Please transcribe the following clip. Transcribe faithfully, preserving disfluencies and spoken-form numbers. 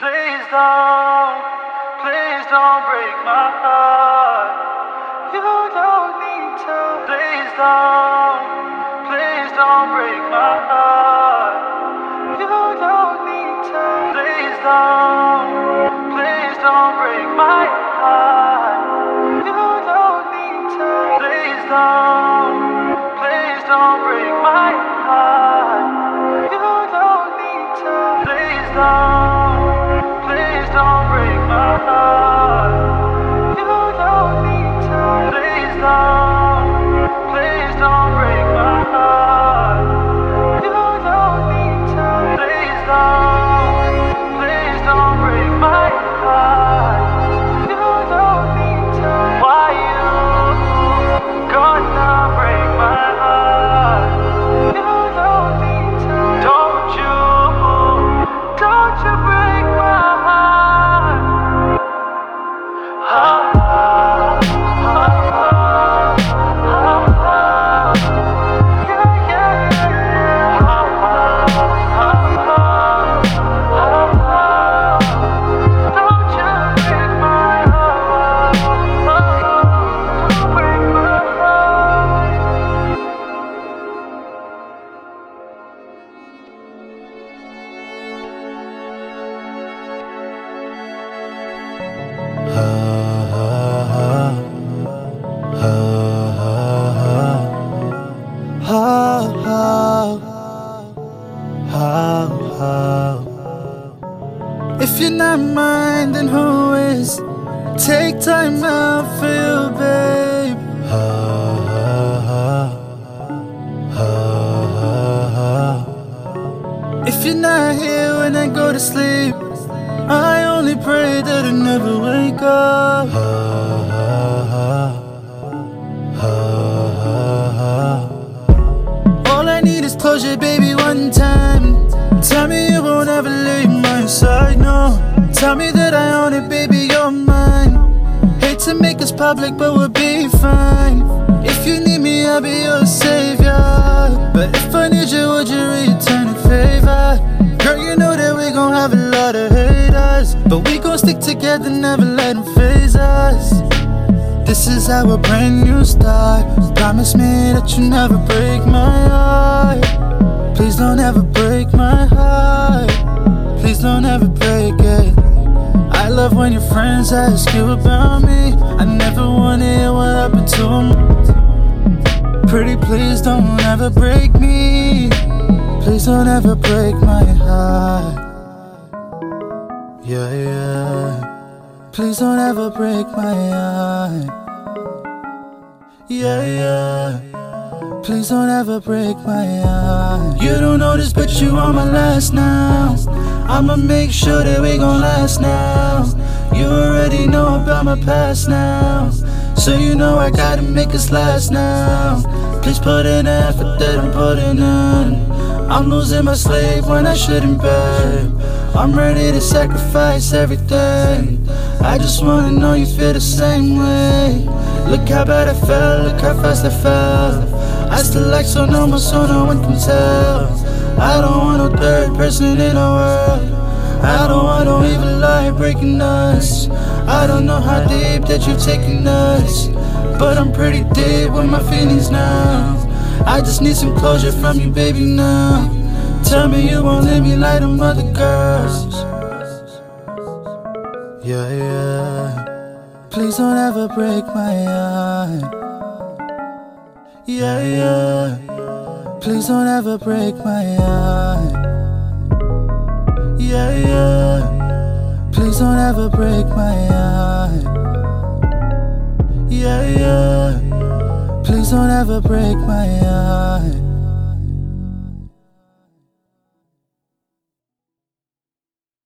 Please don't, please don't break my heart. You don't need to. Please don't, please don't break my heart. You don't need to. Please don't, please don't break my heart. You don't need to. Please don't, please don't break my heart. You don't need to. Please don't, please don't break my heart. You don't need to. Please don't, please don't break my heart. You don't need to. Please don't, please don't break my heart. You don't need to. Why you gonna break my heart? You don't need to. Don't you, don't you break my heart. Ah, ah, ah, ah, ah. Yeah, yeah, yeah. Ah, ah, ah, ah, ah. Don't you break my heart. Don't break my heart. If you're not mine, then who is? Take time out for you, babe. If you're not here when I go to sleep, I only pray that I never wake up. All I need is closure, baby, one time. Tell me you won't ever leave my side, no. Tell me that I own it, baby, you're mine. Hate to make us public, but we'll be fine. If you need me, I'll be your savior. But if I need you, would you return a favor? Girl, you know that we gon' have a lot of haters, but we gon' stick together, never let them phase us. This is our brand new start. Promise me that you never break my heart. Please don't ever break my heart. Please don't ever break it. I love when your friends ask you about me. I never wanna hear what happened to them. Pretty please don't ever break me. Please don't ever break my heart. Yeah, yeah. Please don't ever break my heart. Yeah, yeah. Please don't ever break my heart. You don't know this, but you are my last now. I'ma make sure that we gon' last now. You already know about my past now, so you know I gotta make us last now. Please put in the effort that I'm putting in. I'm losing my slave when I shouldn't, babe. I'm ready to sacrifice everything. I just wanna know you feel the same way. Look how bad I felt, look how fast I fell. I still like so normal, so no one can tell. I don't want no third person in the world. I don't want no evil lie breaking us. I don't know how deep that you've taken us, but I'm pretty deep with my feelings now. I just need some closure from you, baby, now. Tell me you won't leave me like them other girls. Yeah, yeah. Please don't ever break my heart. Yeah, yeah. Please don't ever break my heart. Yeah, yeah. Please don't ever break my heart. Yeah, yeah. Please don't ever break my heart.